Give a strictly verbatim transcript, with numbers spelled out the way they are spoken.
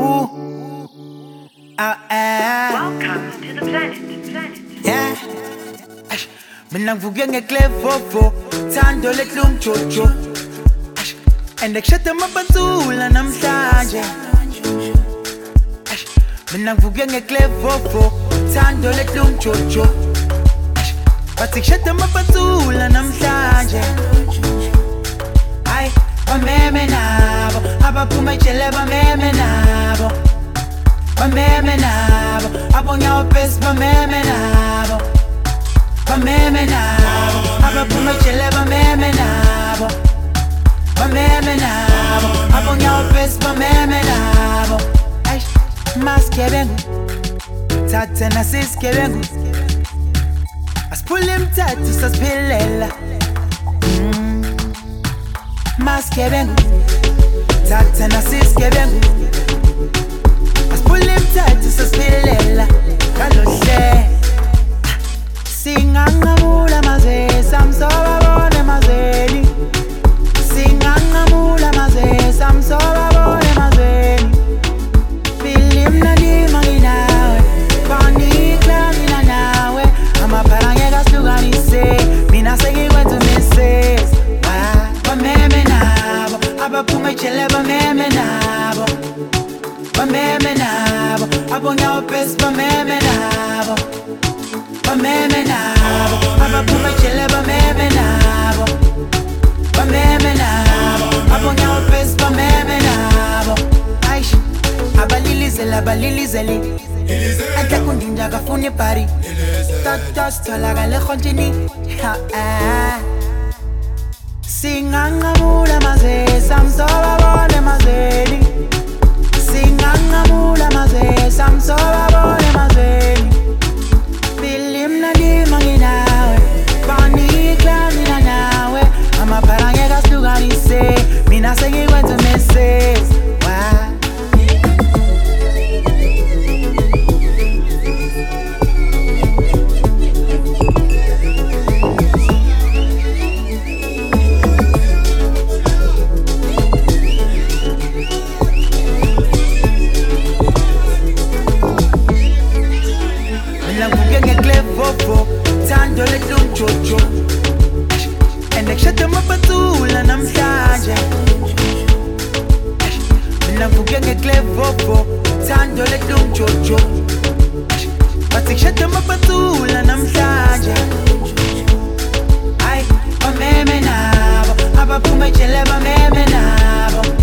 Ooh. Ah, ah. Welcome to the planet. planet. Yeah. Ash. Mina ngivuke ngeklevovo thando letlum jojo. Ash. And ngishada mabansula namhlanje. Ash. Mina ngivuke ngeklevovo thando letlum jojo. Ash. Bathi ngishada mabansula namhlanje. Ay, bameme nabo abaphuma ejele bameme nabo. Bameme nabo abonyawo pesi bameme nabo. Bameme nabo abaphuma ejele bameme nabo. Bameme nabo abonyawo pesi bameme nabo. Ay, maskebengu thathe nasiskebengu asiphule imithetho sasiphilela. Mm. Maskebengu thathe nasiskebengu asiphule imithetho sasiphilela kalohle. Singanqamula mazwe samsobabone mazweni. Singanqamula mazwe samsobabone mazweni. Filimnandi manginawe kwanikla mina nawe amabhala ngeke asihlukanise mina sengikwenza umises. Bameme nabo abaphuma ejele bameme nabo. Bameme nabo abonyawo pesi bameme nabo. Bameme nabo abaphuma ejele bameme nabo. Bameme nabo abonyawo pesi bameme nabo. Aish, abalilizela abalilizeli ante kundinja kafuna ipari toto sitholakala ehontshini. Singanqamula mazwe samsobabone mazweni. Singanqamula mazwe samsobabone mazweni. Filimnandi manginawe kwanikla mina nawe amabhala ngeke asihlukanise mina sengikwenza umises. Thando letlum jojo. And ngishada mabansula namhlanje. Mina ngivuke ngeklevovo thando letlum jojo. Bathi ngishada mabansula namhlanje. Ay, bameme nabo abaphuma ejele bameme nabo.